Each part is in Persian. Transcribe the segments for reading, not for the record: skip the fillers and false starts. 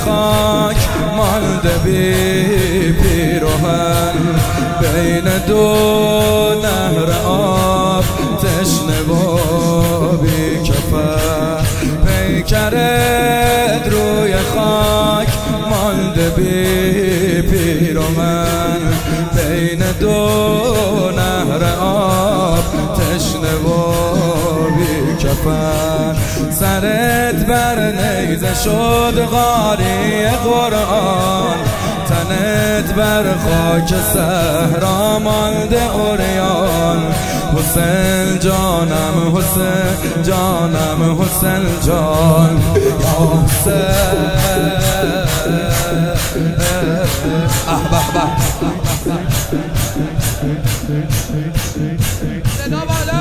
خاک مانده بی پیراهن، بین دو نهر آب تشنه و بی کفن. پیکرت روی خاک مانده بی پیراهن، بین دو نهر آب تشنه و بی کفن. سرت بر نیزه شد قاری قرآن، تنت بر خاک صحرا مانده عریان. حسین جانم حسین جانم حسین جان، یا حسین به به صدا بالا.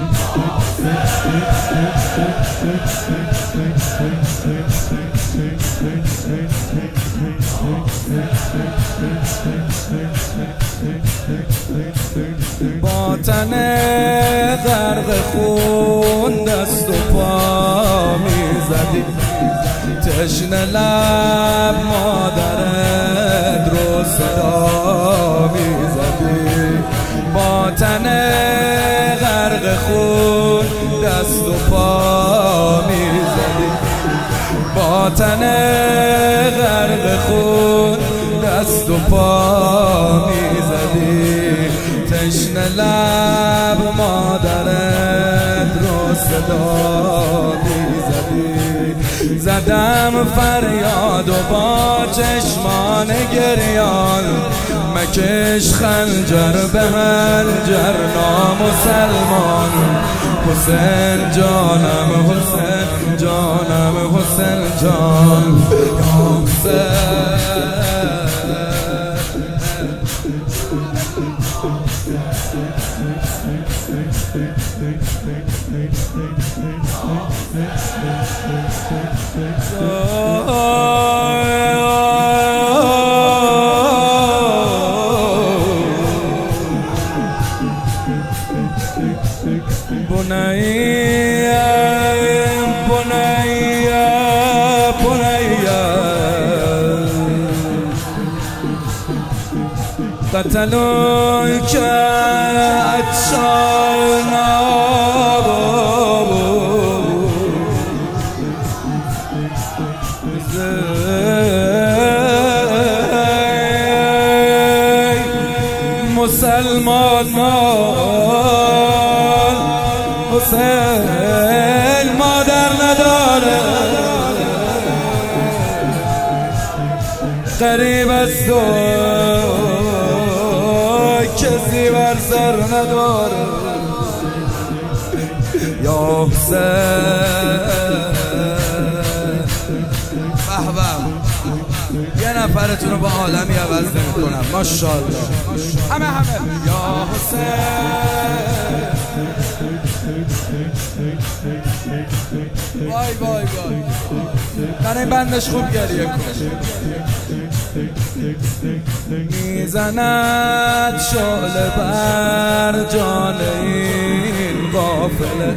با تن غرق خون دست و پا میزدی، تشنه لب مادرت رو صدا میزدی. با تن غرق خون دست و پا میزدی، با تن غرق خون دست و پا میزدی. تشنه لب مادرت رو صدا میزدی. زدم فریاد و با چشمان گریان، مکش خنجر به هنجر نامسلمان. حسین جانم حسین جانم حسین جان، یا حسین قتلوك عطشانا مسلمانان. حسین مادر نداره، غریب است و کسی بر سر نداره. یا حسین به به، یه نفرتون رو با عالمی عوض نمی‌کنم ماشاءالله. همه یا حسین وای وای وای، برای بندش خوب گریه کن. میزند شعله بر جان این غافله،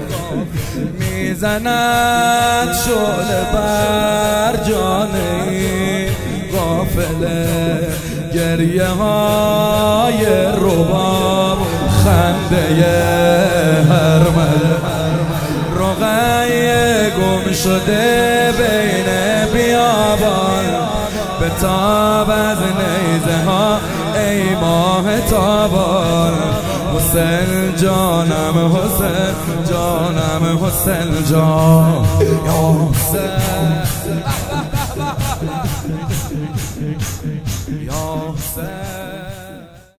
میزند شعله بر جان این غافله. گریه های رباب خنده هرمله، رقیه گم شده بین بیابان. به تاب از نیزه ها ای ماه تابان. حسین جانم حسین جانم حسین جان، یا حسین